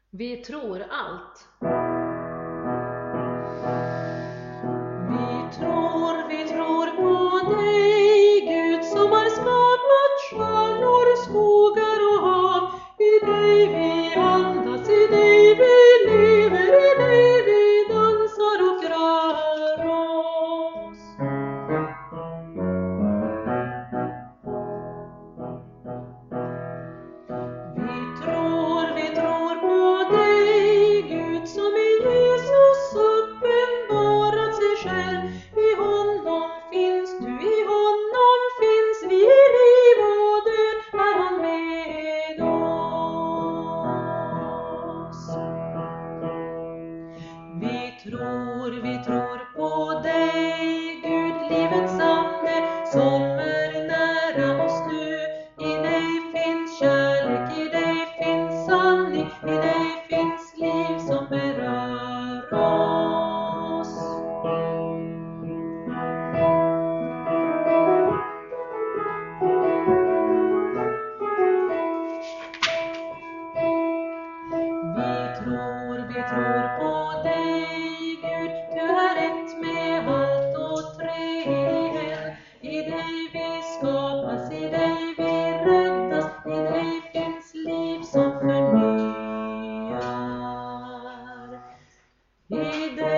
Vi tror allt. Vi tror på dig, Gud som har skapat stjärnor, skogar och hav. I dig vi andas, i dig vi lever, i dig vi dansar och rör oss. Vi tror på dig, Gud som i Jesus uppenbarat sig själv. I honom finns du, i honom finns vi, i liv och död är han med oss. Vi tror på dig, Gud, livets ande, som är nära oss nu. I dig finns kärlek, i dig finns sanning, i dig finns liv som berör oss. Vi tror på dig, Gud, du är ett med allt och treen. I dig vi skapas, i dig vi räddas, i dig finns liv som förnyar. I dig